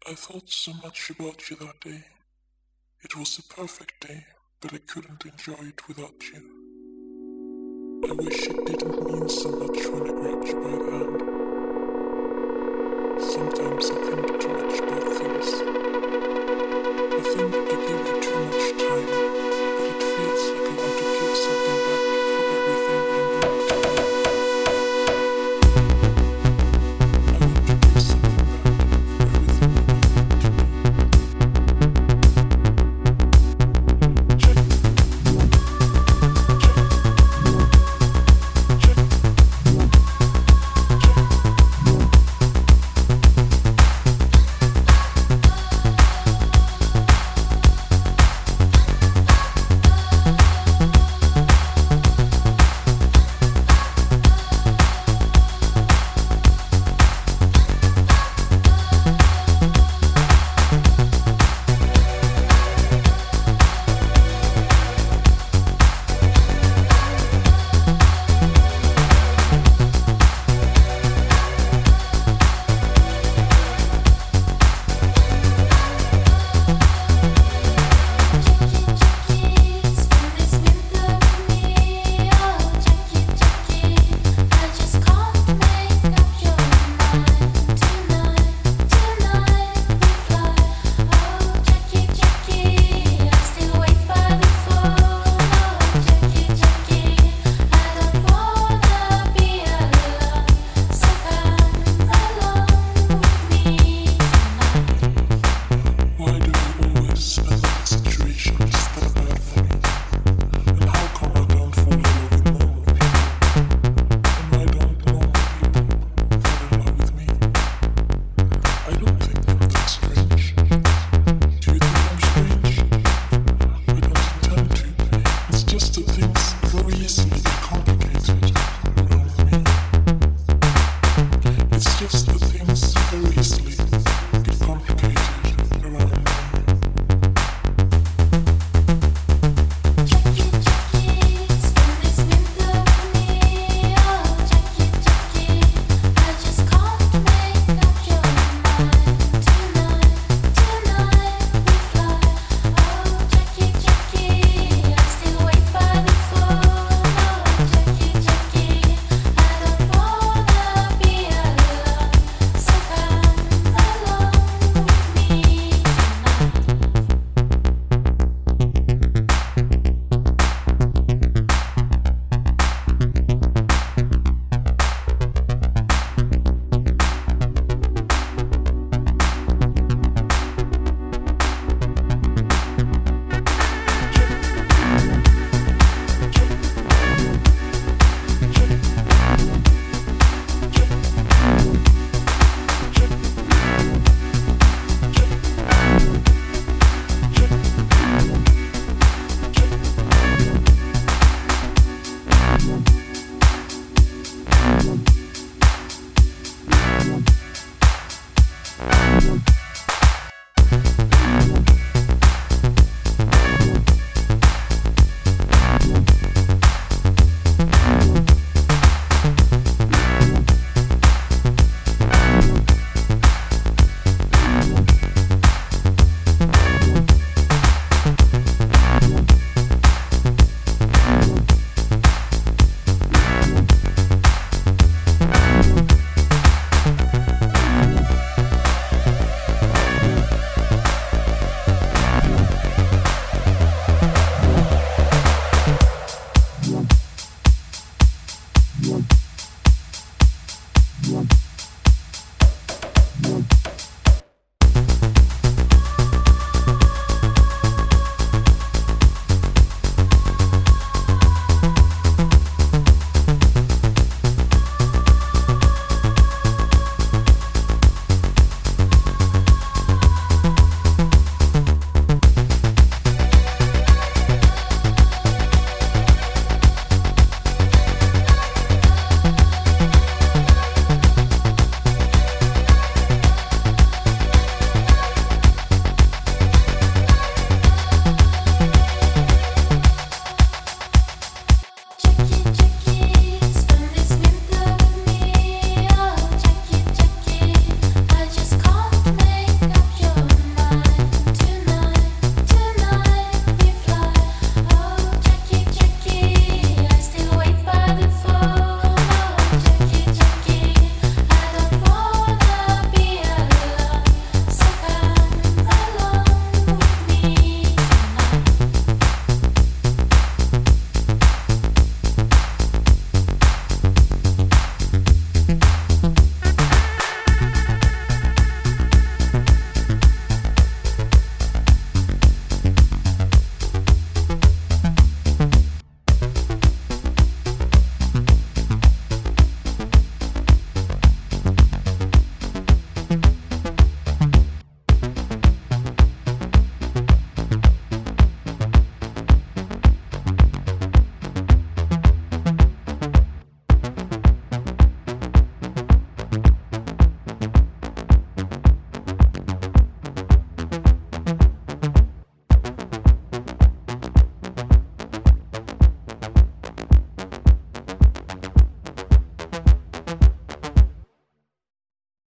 I thought so much about you that day. It was a perfect day, but I couldn't enjoy it without you. I wish it didn't mean so much when I grabbed you by the hand. Sometimes I think too much about things. I think I give you too much time, but it feels like I want to give something back for everything you mean to me. I want to give something back for everything you mean to me.